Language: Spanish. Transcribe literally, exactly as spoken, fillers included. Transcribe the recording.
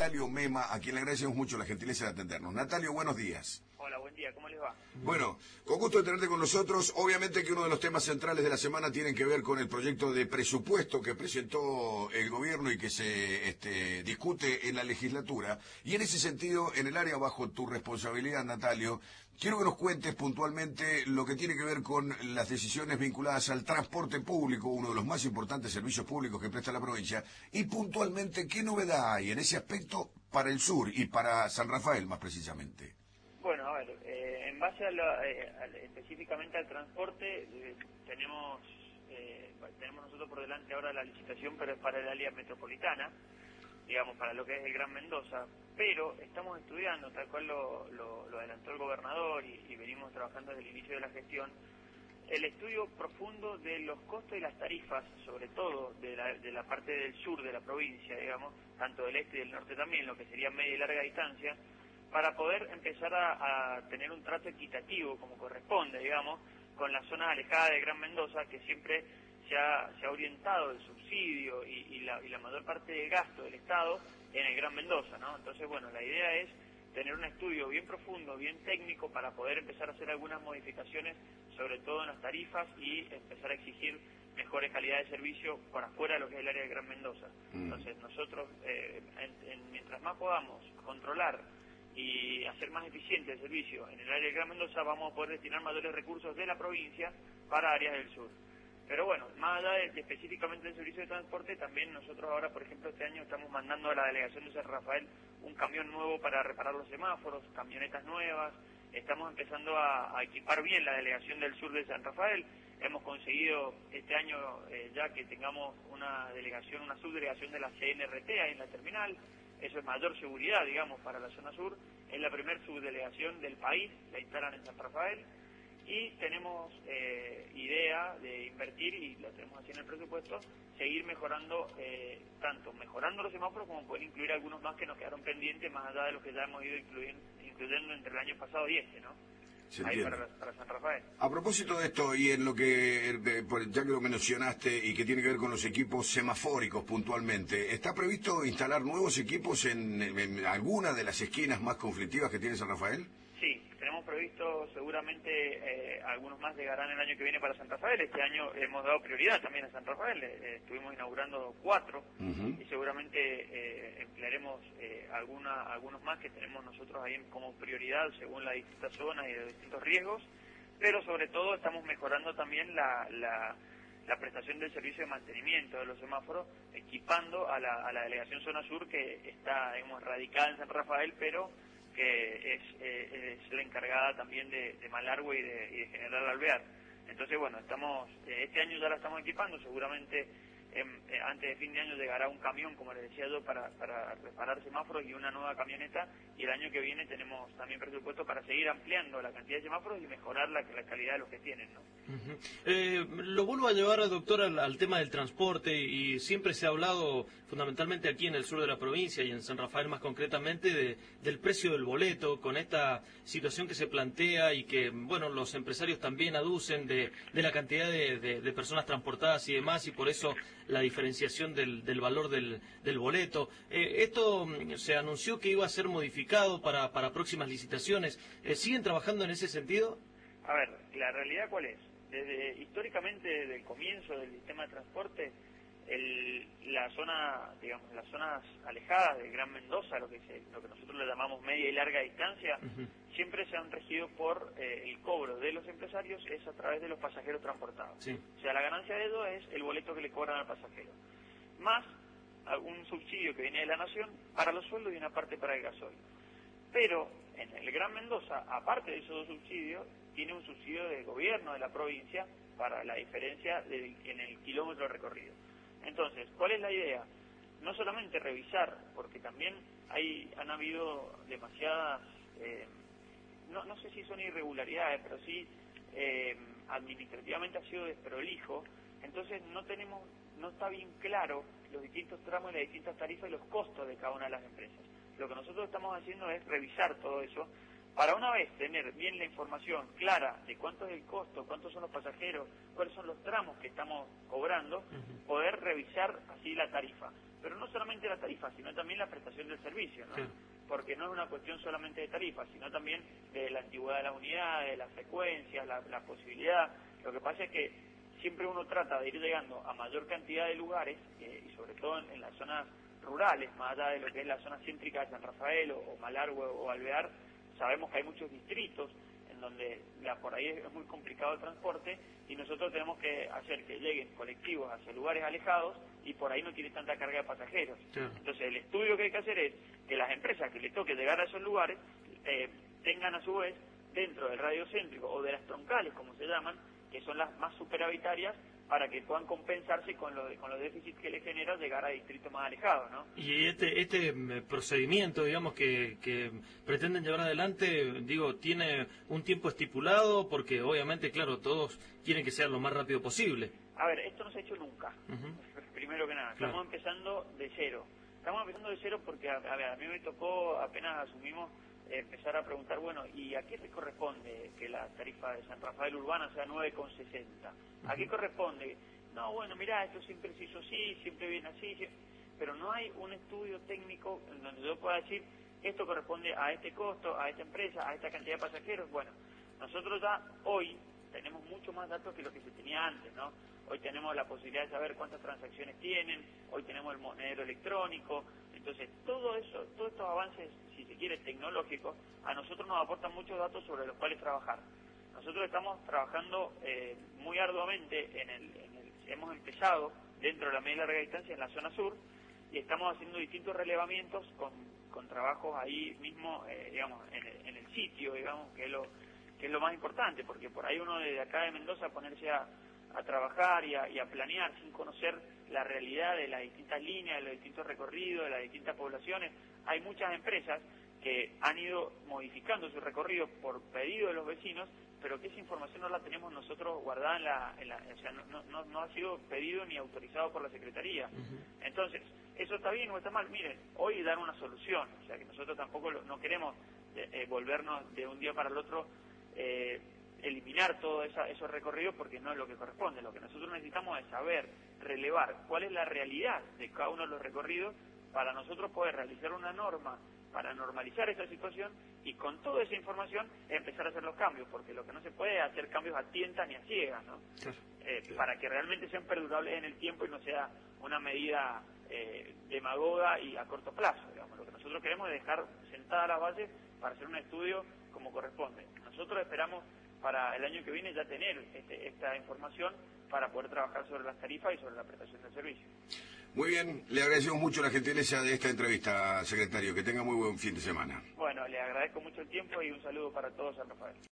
Natalio Mema, a quien le agradecemos mucho la gentileza de atendernos. Natalio, buenos días. Hola, buen día, ¿cómo les va? Bueno, con gusto de tenerte con nosotros. Obviamente que uno de los temas centrales de la semana tiene que ver con el proyecto de presupuesto que presentó el gobierno y que se este, discute en la legislatura. Y en ese sentido, en el área bajo tu responsabilidad, Natalio, quiero que nos cuentes puntualmente lo que tiene que ver con las decisiones vinculadas al transporte público, uno de los más importantes servicios públicos que presta la provincia, y puntualmente qué novedad hay en ese aspecto para el sur y para San Rafael más precisamente. Bueno, a ver, eh, en base a la, eh, al, específicamente al transporte, eh, tenemos eh, tenemos nosotros por delante ahora la licitación, pero es para el área metropolitana, digamos, para lo que es el Gran Mendoza, pero estamos estudiando, tal cual lo, lo, lo adelantó el gobernador y, y venimos trabajando desde el inicio de la gestión, el estudio profundo de los costos y las tarifas, sobre todo de la, de la parte del sur de la provincia, digamos, tanto del este y del norte también, lo que sería media y larga distancia, para poder empezar a, a tener un trato equitativo, como corresponde, digamos, con las zonas alejadas de Gran Mendoza, que siempre se ha, se ha orientado el subsidio y, y, la, y la mayor parte del gasto del Estado en el Gran Mendoza, ¿no? Entonces, bueno, la idea es tener un estudio bien profundo, bien técnico, para poder empezar a hacer algunas modificaciones, sobre todo en las tarifas, y empezar a exigir mejores calidades de servicio por afuera de lo que es el área del Gran Mendoza. Entonces, nosotros, eh, en, en, mientras más podamos controlar y hacer más eficiente el servicio en el área de Gran Mendoza, vamos a poder destinar mayores recursos de la provincia para áreas del sur. Pero bueno, más allá de, de específicamente del servicio de transporte, también nosotros ahora, por ejemplo, este año estamos mandando a la delegación de San Rafael un camión nuevo para reparar los semáforos, camionetas nuevas, estamos empezando a, a equipar bien la delegación del sur de San Rafael. Hemos conseguido este año eh, ya que tengamos una delegación, una subdelegación de la C N R T ahí en la terminal. Eso es mayor seguridad, digamos, para la zona sur. Es la primer subdelegación del país, la instalan en San Rafael. Y tenemos eh, idea de invertir, y lo tenemos así en el presupuesto, seguir mejorando, eh, tanto mejorando los semáforos como poder incluir algunos más que nos quedaron pendientes, más allá de los que ya hemos ido incluyendo, incluyendo entre el año pasado y este, ¿no? Ahí para, para San Rafael. A propósito de esto, y en lo que, ya que lo mencionaste, y que tiene que ver con los equipos semafóricos puntualmente, ¿está previsto instalar nuevos equipos en, en alguna de las esquinas más conflictivas que tiene San Rafael? Sí, tenemos previsto, seguramente eh, algunos más llegarán el año que viene para San Rafael. Este año hemos dado prioridad también a San Rafael, eh, estuvimos inaugurando cuatro, uh-huh. y seguramente eh, emplearemos eh, alguna, algunos más que tenemos nosotros ahí como prioridad según las distintas zonas y los distintos riesgos, pero sobre todo estamos mejorando también la, la, la prestación del servicio de mantenimiento de los semáforos, equipando a la, a la delegación Zona Sur, que está, digamos, radicada en San Rafael, pero que es, eh, es la encargada también de, de Malargüe y de, y de General Alvear. Entonces, bueno, estamos eh, este año ya la estamos equipando, seguramente eh, eh, antes de fin de año llegará un camión, como les decía yo, para, para reparar semáforos y una nueva camioneta, y el año que viene tenemos también presupuesto para seguir ampliando la cantidad de semáforos y mejorar la, la calidad de los que tienen, ¿no? Uh-huh. eh, lo vuelvo a llevar, doctor, al, al tema del transporte, y siempre se ha hablado, fundamentalmente aquí en el sur de la provincia y en San Rafael más concretamente, de, del precio del boleto, con esta situación que se plantea y que, bueno, los empresarios también aducen de, de la cantidad de, de, de personas transportadas y demás, y por eso la diferenciación del, del valor del, del boleto. Eh, esto se anunció que iba a ser modificado para, para próximas licitaciones. Eh, ¿Siguen trabajando en ese sentido? A ver, ¿la realidad cuál es? Desde históricamente, desde el comienzo del sistema de transporte, el, la zona, digamos, las zonas alejadas del Gran Mendoza, lo que se, lo que nosotros le llamamos media y larga distancia, uh-huh. siempre se han regido por eh, el cobro de los empresarios, es a través de los pasajeros transportados. Sí. O sea, la ganancia de ellos es el boleto que le cobran al pasajero, más algún subsidio que viene de la nación para los sueldos y una parte para el gasoil. Pero en el Gran Mendoza, aparte de esos dos subsidios, tiene un subsidio del gobierno de la provincia para la diferencia de, en el kilómetro recorrido. Entonces, ¿cuál es la idea? No solamente revisar, porque también hay han habido demasiadas, eh, no, no sé si son irregularidades, pero sí eh, administrativamente ha sido desprolijo, entonces no tenemos, no está bien claro los distintos tramos y las distintas tarifas y los costos de cada una de las empresas. Lo que nosotros estamos haciendo es revisar todo eso, para una vez tener bien la información clara de cuánto es el costo, cuántos son los pasajeros, cuáles son los tramos que estamos cobrando, uh-huh. poder revisar así la tarifa. pero no solamente la tarifa, sino también la prestación del servicio, ¿no? Sí. Porque no es una cuestión solamente de tarifa, sino también de la antigüedad de las unidades, de las frecuencias, la, la posibilidad. Lo que pasa es que siempre uno trata de ir llegando a mayor cantidad de lugares, eh, y sobre todo en, en las zonas rurales, más allá de lo que es la zona céntrica de San Rafael o, o Malargüe o Alvear. Sabemos que hay muchos distritos en donde la, por ahí es muy complicado el transporte y nosotros tenemos que hacer que lleguen colectivos hacia lugares alejados y por ahí no tiene tanta carga de pasajeros. Sí. Entonces el estudio que hay que hacer es que las empresas que les toque llegar a esos lugares eh, tengan a su vez dentro del radio céntrico o de las troncales, como se llaman, que son las más superhabitarias, para que puedan compensarse con, lo, con los déficits que les genera llegar a distritos más alejados, ¿no? Y este este procedimiento, digamos, que, que pretenden llevar adelante, digo, ¿tiene un tiempo estipulado? Porque obviamente, claro, todos quieren que sea lo más rápido posible. A ver, esto no se ha hecho nunca, uh-huh. Primero que nada. Estamos claro. empezando de cero. Estamos empezando de cero porque, a, a ver, a mí me tocó, apenas asumimos, eh, empezar a preguntar, bueno, ¿y a qué le corresponde que la tarifa de San Rafael Urbana sea nueve con sesenta? ¿A qué corresponde? No, bueno, mirá, esto siempre se hizo así, siempre viene así, siempre... pero no hay un estudio técnico en donde yo pueda decir, esto corresponde a este costo, a esta empresa, a esta cantidad de pasajeros. Bueno, nosotros ya hoy tenemos mucho más datos que lo que se tenía antes, ¿no? Hoy tenemos la posibilidad de saber cuántas transacciones tienen, hoy tenemos el monedero electrónico, entonces todo eso, todos estos avances, si se quiere, tecnológicos, a nosotros nos aportan muchos datos sobre los cuales trabajar. Nosotros estamos trabajando eh, muy arduamente, en el, en el, hemos empezado dentro de la media y larga distancia en la zona sur y estamos haciendo distintos relevamientos con, con trabajos ahí mismo, eh, digamos, en el, en el sitio, digamos, que es, lo, que es lo más importante, porque por ahí uno desde acá de Mendoza ponerse a, a trabajar y a, y a planear sin conocer la realidad de las distintas líneas, de los distintos recorridos, de las distintas poblaciones. Hay muchas empresas que han ido modificando su recorrido por pedido de los vecinos, pero que esa información no la tenemos nosotros guardada en la... En la o sea, no, no, no ha sido pedido ni autorizado por la Secretaría. Uh-huh. Entonces, ¿eso está bien o está mal? Miren, hoy dan una solución, o sea que nosotros tampoco lo, no queremos eh, volvernos de un día para el otro, eh, eliminar todos esos recorridos porque no es lo que corresponde. Lo que nosotros necesitamos es saber, relevar cuál es la realidad de cada uno de los recorridos para nosotros poder realizar una norma para normalizar esa situación y con toda esa información empezar a hacer los cambios, porque lo que no se puede es hacer cambios a tientas ni a ciegas, ¿no? Claro. Eh, claro. Para que realmente sean perdurables en el tiempo y no sea una medida eh, demagoga y a corto plazo, digamos. Lo que nosotros queremos es dejar sentada la base para hacer un estudio como corresponde. Nosotros esperamos para el año que viene ya tener este, esta información para poder trabajar sobre las tarifas y sobre la prestación del servicio. Muy bien, le agradecemos mucho la gentileza de esta entrevista, secretario. Que tenga muy buen fin de semana. Bueno, le agradezco mucho el tiempo y un saludo para todos, San Rafael.